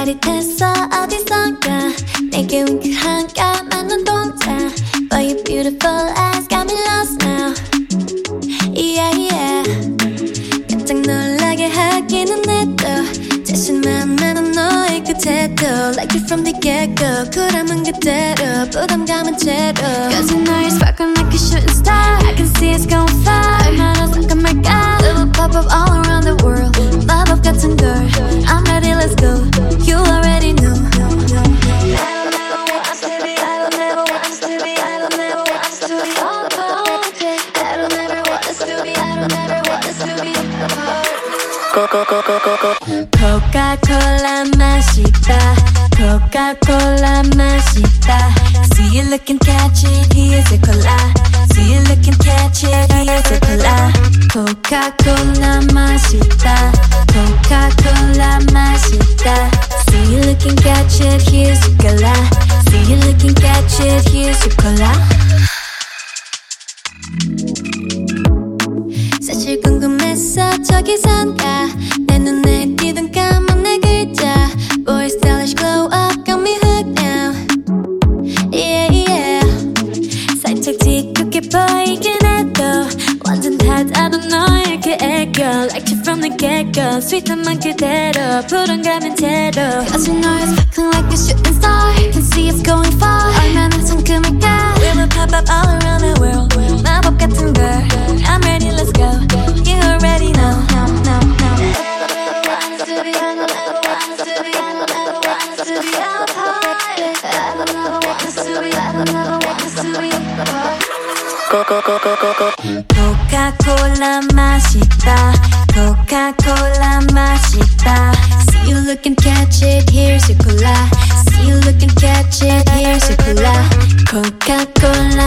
짜릿했어 어디선가 내게 윙크한 까만 눈동자 But your beautiful eyes got me lost now Yeah yeah 깜짝 놀라게 하기는 해도 자신만 나는 너의 그 태도 Like you from the get-go 쿨함은 그대로 부담감은 채로 Cause you know you're sparkling like a shooting star I can see it's going far 얼마나 상큼할까 It will pop up all around the world 마법 같은 girl I'm ready let's go You already know Coca-Cola 맛있다 Coca-Cola 맛있다 See you looking catchy Here's a cola See you looking catchy Here's a cola Coca-Cola 맛있다 Coca-Cola 맛있다 See you looking catchy Here's a cola See you looking catchy Here's a cola 사실 궁금했어 저기선가 내 눈에 띄던 까만 내 글자 Boy stylish glow up got me hooked now Yeah yeah 살짝 뒤늦게 보이긴 해도 완전 탓하던 너의 그 애교 Like you from the get-go 스윗한 만 그대로 불안감은 제로 Cause you know it's sparkling like a shooting star Can see it's going far 얼마나 상큼할까 We will pop up all around the world 마법 같은 girl I'm ready let's go You already know Coca-Cola 맛있다 Coca-Cola 맛있다 See you looking catchy Here's your cola See you looking catchy Here's your cola Coca-Cola